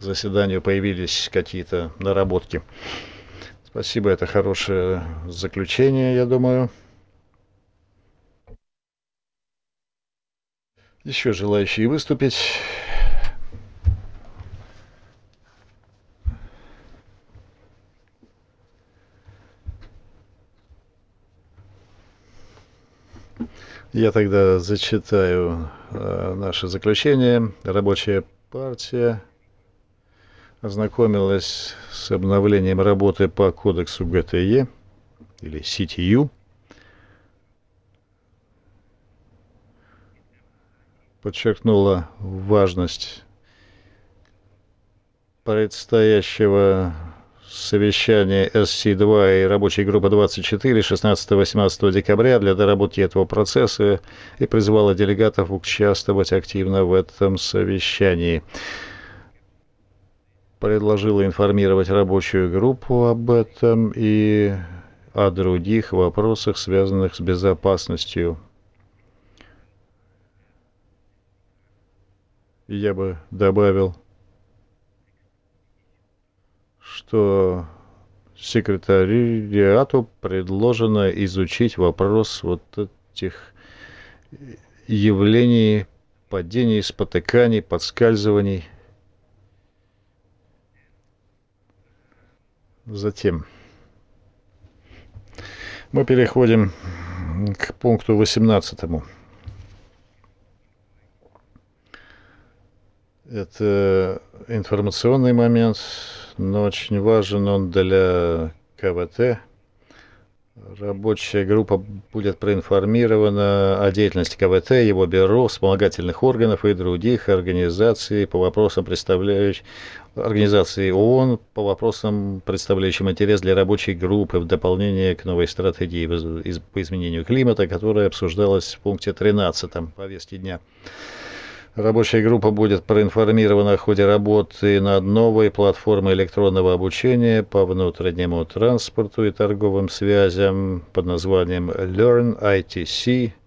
заседанию появились какие-то наработки. Спасибо, это хорошее заключение, я думаю. Еще желающие выступить? Я тогда зачитаю наше заключение. Рабочая партия ознакомилась с обновлением работы по кодексу ГТЕ или CTU. Подчеркнула важность предстоящего совещания СС-2 и рабочей группы 24 16-18 декабря для доработки этого процесса и призвала делегатов участвовать активно в этом совещании. Предложила информировать рабочую группу об этом и о других вопросах, связанных с безопасностью. Я бы добавил, что секретариату предложено изучить вопрос вот этих явлений, падений, спотыканий, подскальзываний. Затем мы переходим к пункту 18. Это информационный момент, но очень важен он для КВТ. Рабочая группа будет проинформирована о деятельности КВТ, его бюро, вспомогательных органов и других организаций по вопросам, представляющих организации ООН по вопросам, представляющим интерес для рабочей группы в дополнение к новой стратегии по изменению климата, которая обсуждалась в пункте 13 повестки дня. Рабочая группа будет проинформирована о ходе работы над новой платформой электронного обучения по внутреннему транспорту и торговым связям под названием Learn ITC